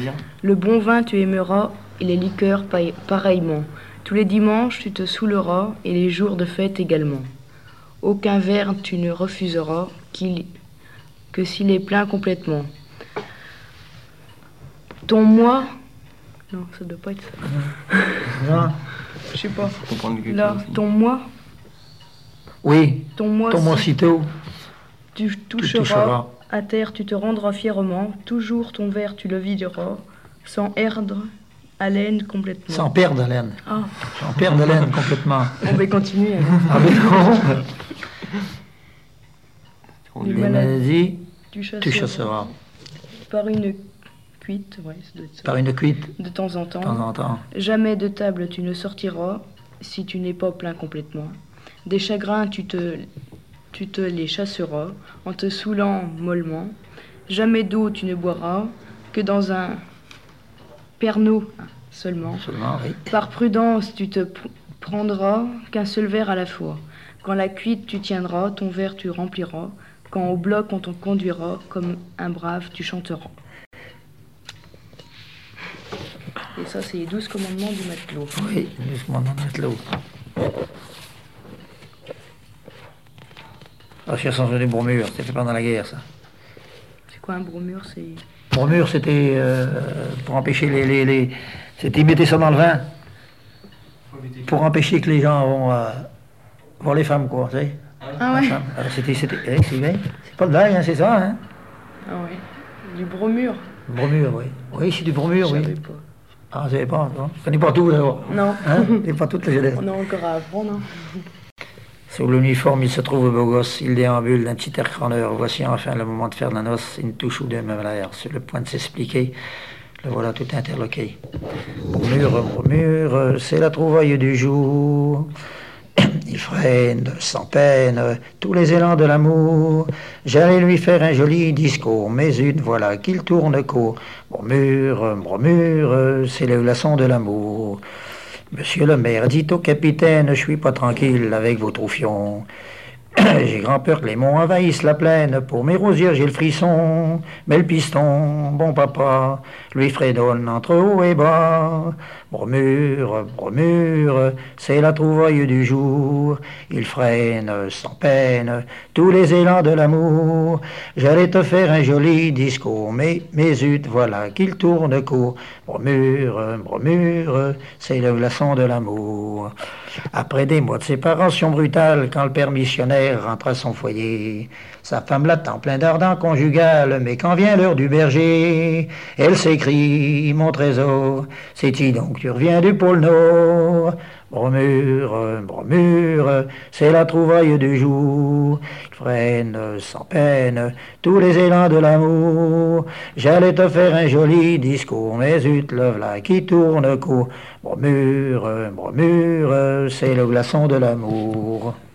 bien. Le bon vin tu aimeras, et les liqueurs pareillement. Tous les dimanches tu te saouleras, et les jours de fête également. Aucun verre tu ne refuseras, que s'il est plein complètement. Ton moi... Non, ça doit pas être ça. Non. Je sais pas. Faut comprendre quelque Là, chose. ton moi... Oui, Ton moi, ton moi sitôt, tu toucheras, toucheras. à terre tu te rendras fièrement, toujours ton verre tu le videras, sans perdre haleine complètement. sans perdre haleine. Ah, Sans perdre haleine complètement. on va continuer. alors. Ah mais non. On Les Les lui- maladies, Tu chasseras, tu chasseras. par une cuite, ouais, ça doit être ça. Par une cuite, De temps en temps. de temps en temps. Jamais de table tu ne sortiras, si tu n'es pas plein complètement. Des chagrins tu te les chasseras, en te saoulant mollement. Jamais d'eau tu ne boiras, que dans un perneau seulement. Seulement, oui. Par prudence, tu te prendras qu'un seul verre à la fois. Quand la cuite tu tiendras, ton verre tu rempliras. Quand au bloc on t'en conduira, comme un brave tu chanteras. Et ça, c'est les 12 commandements du matelot. Oui, justement dans notre lot. L'association des Bromures, c'était fait pendant la guerre, ça. C'est quoi un bromure? C'est... Bromure, c'était pour empêcher les... C'était, ils mettaient ça dans le vin, pour empêcher que les gens vont voir les femmes, quoi, tu sais. Ah La ouais? femme. Alors, c'est pas de blague, hein, c'est ça, hein. Ah ouais. Du bromure? Bromure, oui. Oui, c'est du bromure, Je oui. savais pas. Ah, vous savez pas, non? Je connais pas tout, d'abord. Non. Hein? C'est pas toutes les élèves. On a encore à apprendre. Hein. Sous l'uniforme, il se trouve au beau gosse, il déambule d'un petit air crâneur. Voici enfin le moment de faire de la noce, une touche ou deux même l'air. Sur le point de s'expliquer, le voilà tout interloqué. Bromure, c'est la trouvaille du jour. Il freine sans peine tous les élans de l'amour. J'allais lui faire un joli discours, mais zut, voilà qu'il tourne court. Bromure, c'est le glaçon de l'amour. Monsieur le maire, dites au capitaine, je suis pas tranquille avec vos troufions. J'ai grand peur que les monts envahissent la plaine. Pour mes rosières, j'ai le frisson. Mais le piston, bon papa, lui fredonne entre haut et bas. Bromure, c'est la trouvaille du jour. Il freine sans peine tous les élans de l'amour. J'allais te faire un joli discours, mais zut, voilà qu'il tourne court. Bromure, c'est le glaçon de l'amour. Après des mois de séparation brutale, quand le père missionnaire rentre à son foyer, sa femme l'attend plein d'ardent conjugal, mais quand vient l'heure du berger, elle s'écrie, mon trésor, c'est-il donc que tu reviens du pôle Nord? Bromure, c'est la trouvaille du jour. Il freine sans peine tous les élans de l'amour. J'allais te faire un joli discours, mais zut, le v'là qui tourne court. Bromure, c'est le glaçon de l'amour.